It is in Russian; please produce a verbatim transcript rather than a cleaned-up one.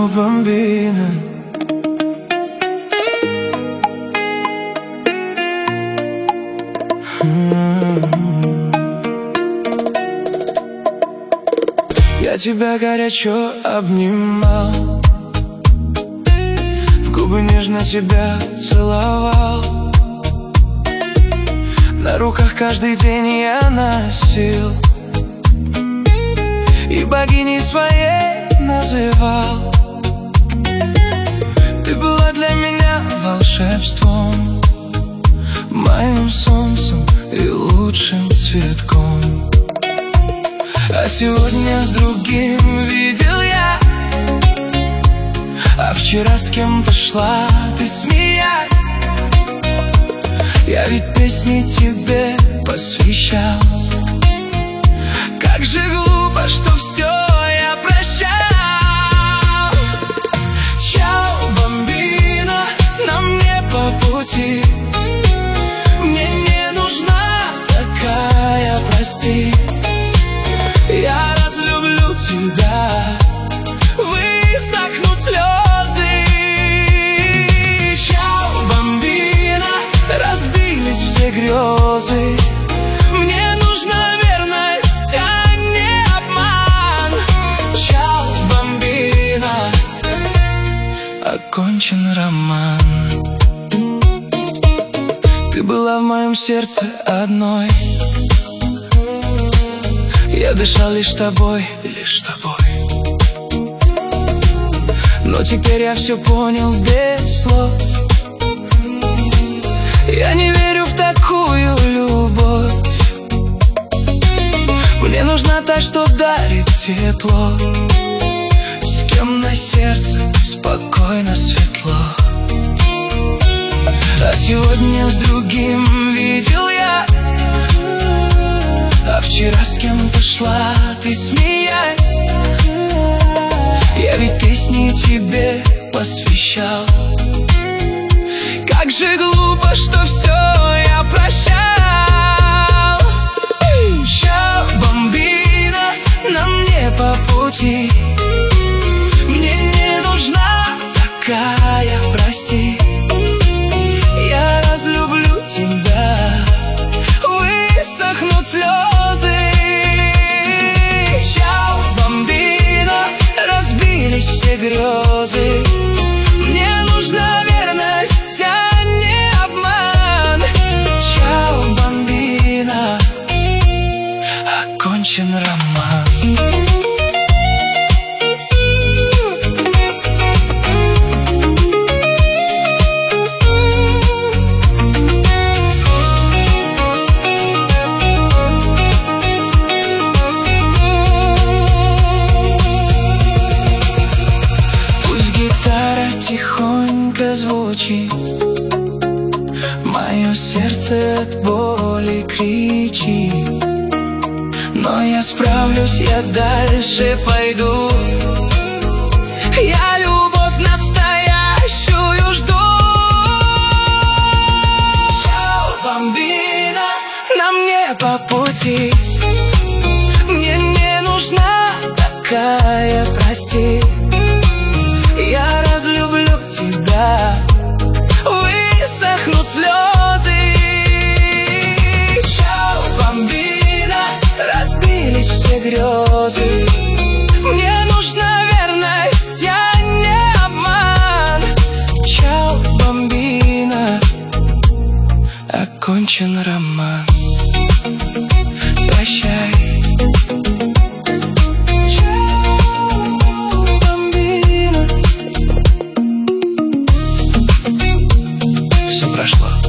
бомбина. Я тебя горячо обнимал, в губы нежно тебя целовал, на руках каждый день я носил и богиней своей называл. Ты была для меня волшебством, моим солнцем и лучшим цветком. А сегодня с другим видел я, а вчера с кем-то шла ты, смеясь. Я ведь песни тебе посвящал. Как же глупо, что все я прощал. Чао, бомбина, нам не по пути. Мне не нужна такая, прости. Я разлюблю тебя, высохнут слезы. Чао, бомбина, разбились все грезы. Мне нужна верность, а не обман. Чао, бомбина, окончен роман. Ты была в моем сердце одной, я дышал лишь тобой, лишь тобой. Но теперь я все понял без слов. Я не верю в такую любовь. Мне нужна та, что дарит тепло, с кем на сердце спокойно, светло. А сегодня с другим видел я, а вчера с кем-то шла ты, смеясь. Я ведь песни тебе посвящал. Как же глупо, что все я прощал. Чао, бомбина, нам не по пути. Мне не нужна такая, прости. Я разлюблю тебя, высохнут слезы. Чао, бомбина, разбились все грезы. Мне нужна верность, а не обман. Чао, бомбина, окончен роман. Тихонько звучит, мое сердце от боли кричит. Но я справлюсь, я дальше пойду. Я любовь настоящую жду. Чао, бомбина, нам не по пути. Мне не нужна такая, прости. Я разлюблю тебя, высохнут слезы. Чао, бомбина, разбились все грезы. Мне нужна верность, а не обман. Чао, бомбина, окончен роман. Прощай. Прошло.